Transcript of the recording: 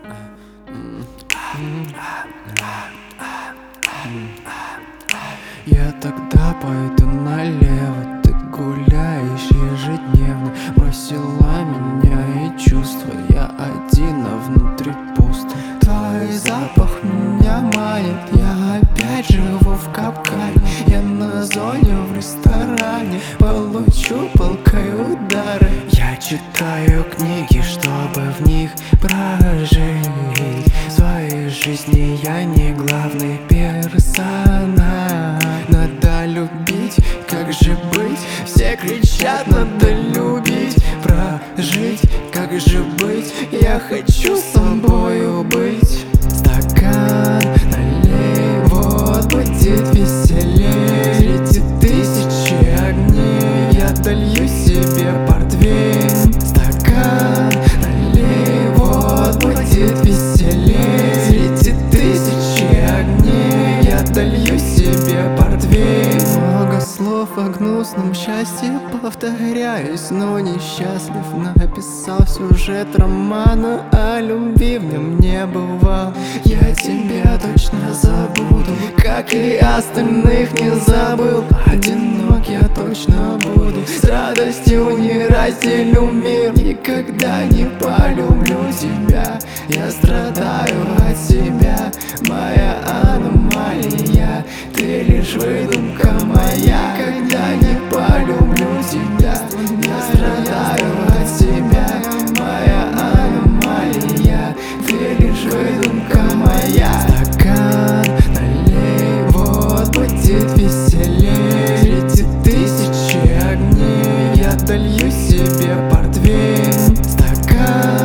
Я тогда пойду налево, ты гуляешь ежедневно. Бросила меня и чувства, я один, а внутри пусто. Твой запах меня манит, я опять живу в капкане. Я на зоне в ресторане, получу палкой удары. Я читаю книги, чтобы в них прожить. В своей жизни я не главный персонаж. Надо любить, как же быть? Все кричат, надо любить. Прожить, как же быть? Я хочу с собою быть. Стакан налей, вот будет веселее. Среди тысячи огней я долью себе портвейн. Стакан налей, вот будет веселее. Среди тысячи огней я долью себе портвейн. Много слов о гнусном счастье, повторяюсь, но несчастлив. Написал сюжет романа, а любви в нем не бывал. Я тебя точно забуду, как и остальных не забыл. Одинок я точно буду, с радостью не разделю мир. Никогда не полюблю тебя, я страдаю от себя. Моя аномалия, ты лишь выдумка моя. Никогда не полюблю тебя, я страдаю от себя. Моя аномалия, ты лишь выдумка моя. Стакан налей, вот будет веселее. Среди тысячи огней я долью себе портвейн. Стакан